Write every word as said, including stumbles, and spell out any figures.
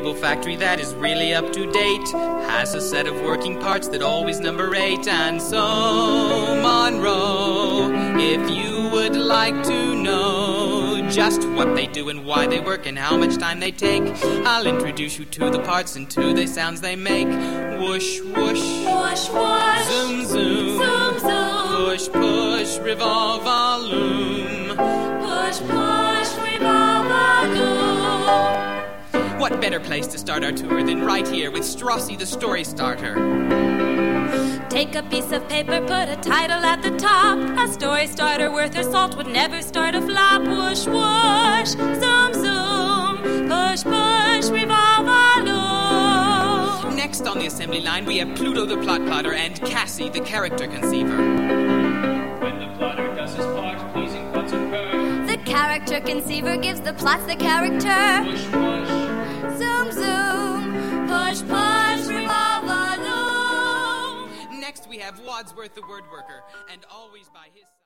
cable factory that is really up to date, has a set of working parts that always number eight. And so, Monroe, if you would like to know just what they do and why they work and how much time they take, I'll introduce you to the parts and to the sounds they make. Whoosh, whoosh, Whoosh, whoosh, zoom, zoom, zoom, zoom, push, push, revolve, volume. push, push, revolve, volume. What better place to start our tour than right here with Strossie the Story Starter? Take a piece of paper, put a title at the top. A story starter worth her salt would never start a flop. Whoosh, whoosh, zoom, zoom, push, push, revolve, volume. Next on the assembly line, we have Pluto the Plot Plotter and Cassie the Character Conceiver. When the plotter does his part, pleasing plots occur. The character conceiver gives the plots the character. Push, push. Zoom, zoom, push, push, revolve, volume. Next we have Wadsworth the Word Worker, and always by his side.